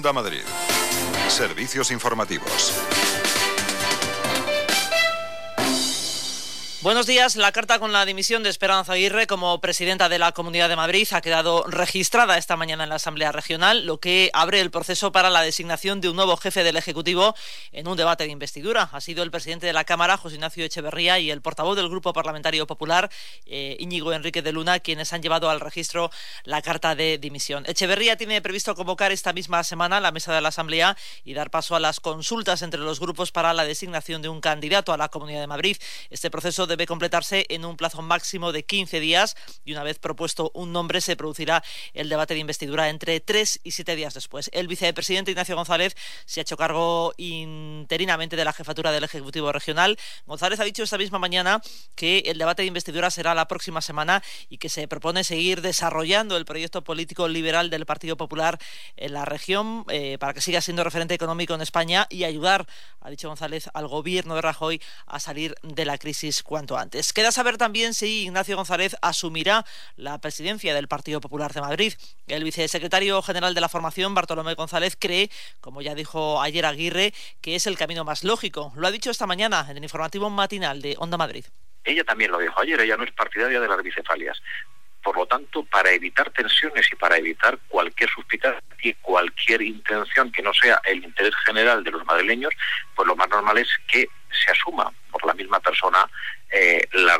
Onda Madrid. Servicios informativos. Buenos días. La carta con la dimisión de Esperanza Aguirre como presidenta de la Comunidad de Madrid ha quedado registrada esta mañana en la Asamblea Regional, lo que abre el proceso para la designación de un nuevo jefe del Ejecutivo en un debate de investidura. Ha sido el presidente de la Cámara, José Ignacio Echeverría, y el portavoz del Grupo Parlamentario Popular, Íñigo Enrique de Luna, quienes han llevado al registro la carta de dimisión. Echeverría tiene previsto convocar esta misma semana la mesa de la Asamblea y dar paso a las consultas entre los grupos para la designación de un candidato a la Comunidad de Madrid. Este proceso debe completarse en un plazo máximo de 15 días y una vez propuesto un nombre se producirá el debate de investidura entre 3 y 7 días después. El vicepresidente Ignacio González se ha hecho cargo interinamente de la jefatura del Ejecutivo Regional. González ha dicho esta misma mañana que el debate de investidura será la próxima semana y que se propone seguir desarrollando el proyecto político liberal del Partido Popular en la región para que siga siendo referente económico en España y ayudar, ha dicho González, al gobierno de Rajoy a salir de la crisis cuanto antes. Queda saber también si Ignacio González asumirá la presidencia del Partido Popular de Madrid. El vicesecretario general de la formación, Bartolomé González, cree, como ya dijo ayer Aguirre, que es el camino más lógico. Lo ha dicho esta mañana en el informativo matinal de Onda Madrid. Ella también lo dijo ayer, ella no es partidaria de las bicefalias. Por lo tanto, para evitar tensiones y para evitar cualquier suspicacia y cualquier intención que no sea el interés general de los madrileños, pues lo más normal es que se asuma por la misma persona las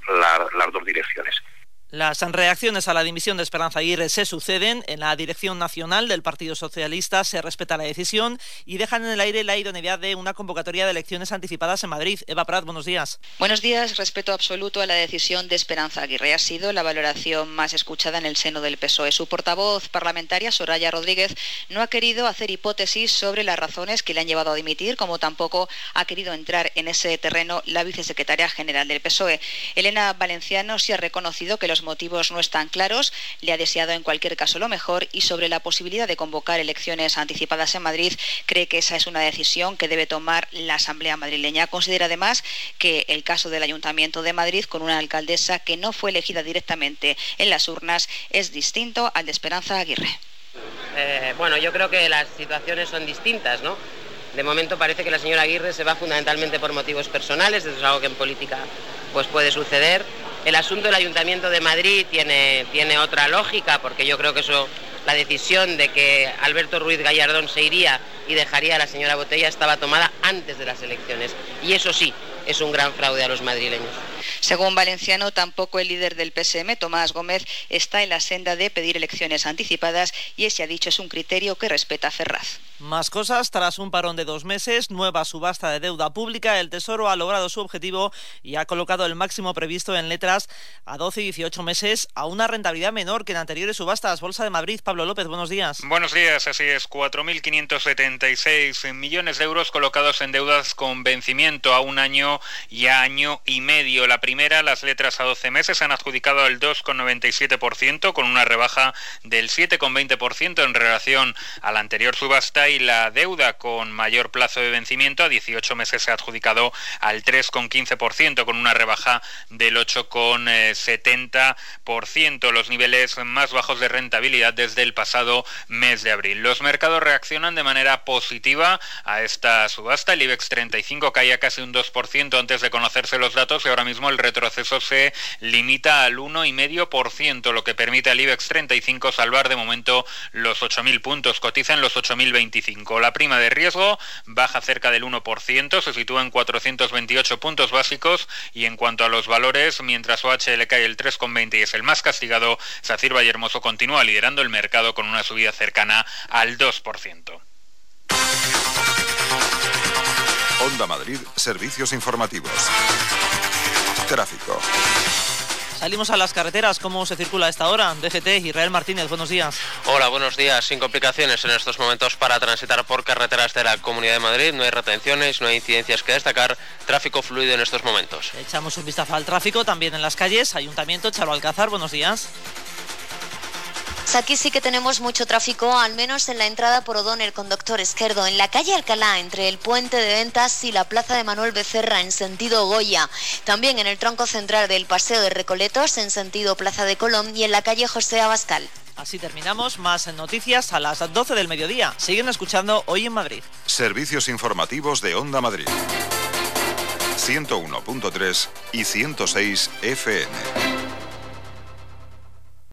dos direcciones. Las reacciones a la dimisión de Esperanza Aguirre se suceden. En la dirección nacional del Partido Socialista se respeta la decisión y dejan en el aire la idoneidad de una convocatoria de elecciones anticipadas en Madrid. Eva Prat, buenos días. Buenos días. Respeto absoluto a la decisión de Esperanza Aguirre. Ha sido la valoración más escuchada en el seno del PSOE. Su portavoz parlamentaria, Soraya Rodríguez, no ha querido hacer hipótesis sobre las razones que le han llevado a dimitir, como tampoco ha querido entrar en ese terreno la vicesecretaria general del PSOE. Elena Valenciano sí ha reconocido que los motivos no están claros, le ha deseado en cualquier caso lo mejor y sobre la posibilidad de convocar elecciones anticipadas en Madrid cree que esa es una decisión que debe tomar la Asamblea madrileña. Considera además que el caso del Ayuntamiento de Madrid con una alcaldesa que no fue elegida directamente en las urnas es distinto al de Esperanza Aguirre. Bueno, yo creo que las situaciones son distintas, ¿no? De momento parece que la señora Aguirre se va fundamentalmente por motivos personales, eso es algo que en política pues puede suceder. El asunto del Ayuntamiento de Madrid tiene otra lógica, porque yo creo que la decisión de que Alberto Ruiz Gallardón se iría y dejaría a la señora Botella estaba tomada antes de las elecciones. Y eso sí, es un gran fraude a los madrileños. Según Valenciano, tampoco el líder del PSM, Tomás Gómez, está en la senda de pedir elecciones anticipadas y ese, ha dicho, es un criterio que respeta Ferraz. Más cosas. Tras un parón de 2 meses, nueva subasta de deuda pública, el Tesoro ha logrado su objetivo y ha colocado el máximo previsto en letras a 12 y 18 meses a una rentabilidad menor que en anteriores subastas. Bolsa de Madrid, Pablo López, buenos días. Buenos días, así es, 4.576 millones de euros colocados en deudas con vencimiento a 1 año y a año y medio. La primera, las letras a 12 meses, han adjudicado el 2,97%, con una rebaja del 7,20% en relación a la anterior subasta, y la deuda con mayor plazo de vencimiento a 18 meses se ha adjudicado al 3,15%, con una rebaja del 8,70%, los niveles más bajos de rentabilidad desde el pasado mes de abril. Los mercados reaccionan de manera positiva a esta subasta. El IBEX 35 caía casi un 2% antes de conocerse los datos y ahora mismo el retroceso se limita al 1,5%, lo que permite al IBEX 35 salvar de momento los 8.000 puntos. Cotiza en los 8.025. La prima de riesgo baja cerca del 1%, se sitúa en 428 puntos básicos, y en cuanto a los valores, mientras OHL cae el 3,20 y es el más castigado, SACIR Vallehermoso continúa liderando el mercado con una subida cercana al 2%. Onda Madrid, servicios informativos. Tráfico. Salimos a las carreteras. ¿Cómo se circula a esta hora? DGT, Israel Martínez, buenos días. Hola, buenos días. Sin complicaciones en estos momentos para transitar por carreteras de la Comunidad de Madrid. No hay retenciones, no hay incidencias que destacar. Tráfico fluido en estos momentos. Echamos un vistazo al tráfico también en las calles. Ayuntamiento, Charo Alcázar, buenos días. Aquí sí que tenemos mucho tráfico, al menos en la entrada por O'Donnell con Doctor Esquerdo, en la calle Alcalá, entre el Puente de Ventas y la Plaza de Manuel Becerra en sentido Goya. También en el tronco central del Paseo de Recoletos en sentido Plaza de Colón y en la calle José Abascal. Así terminamos, más noticias a las 12 del mediodía. Siguen escuchando Hoy en Madrid. Servicios informativos de Onda Madrid. 101.3 y 106 FM.